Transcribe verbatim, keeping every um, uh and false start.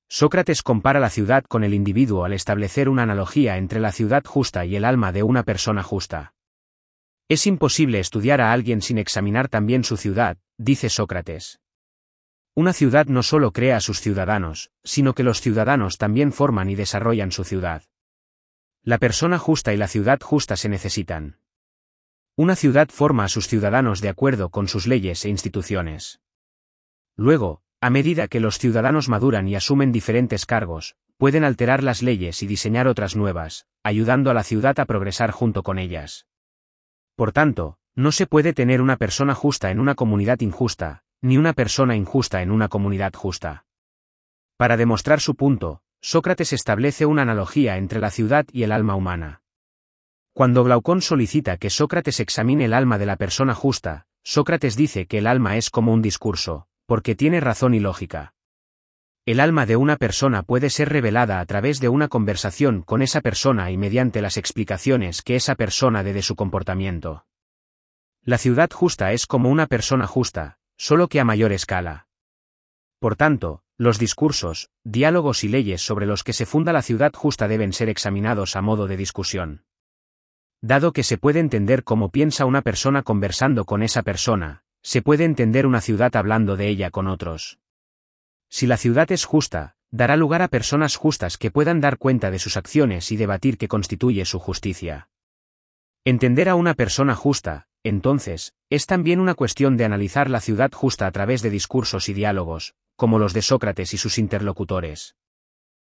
Sócrates compara la ciudad con el individuo al establecer una analogía entre la ciudad justa y el alma de una persona justa. Es imposible estudiar a alguien sin examinar también su ciudad, dice Sócrates. Una ciudad no solo crea a sus ciudadanos, sino que los ciudadanos también forman y desarrollan su ciudad. La persona justa y la ciudad justa se necesitan. Una ciudad forma a sus ciudadanos de acuerdo con sus leyes e instituciones. Luego, a medida que los ciudadanos maduran y asumen diferentes cargos, pueden alterar las leyes y diseñar otras nuevas, ayudando a la ciudad a progresar junto con ellas. Por tanto, no se puede tener una persona justa en una comunidad injusta, ni una persona injusta en una comunidad justa. Para demostrar su punto, Sócrates establece una analogía entre la ciudad y el alma humana. Cuando Glaucón solicita que Sócrates examine el alma de la persona justa, Sócrates dice que el alma es como un discurso, porque tiene razón y lógica. El alma de una persona puede ser revelada a través de una conversación con esa persona y mediante las explicaciones que esa persona dé de su comportamiento. La ciudad justa es como una persona justa, solo que a mayor escala. Por tanto, los discursos, diálogos y leyes sobre los que se funda la ciudad justa deben ser examinados a modo de discusión. Dado que se puede entender cómo piensa una persona conversando con esa persona, se puede entender una ciudad hablando de ella con otros. Si la ciudad es justa, dará lugar a personas justas que puedan dar cuenta de sus acciones y debatir qué constituye su justicia. Entender a una persona justa, entonces, es también una cuestión de analizar la ciudad justa a través de discursos y diálogos, como los de Sócrates y sus interlocutores.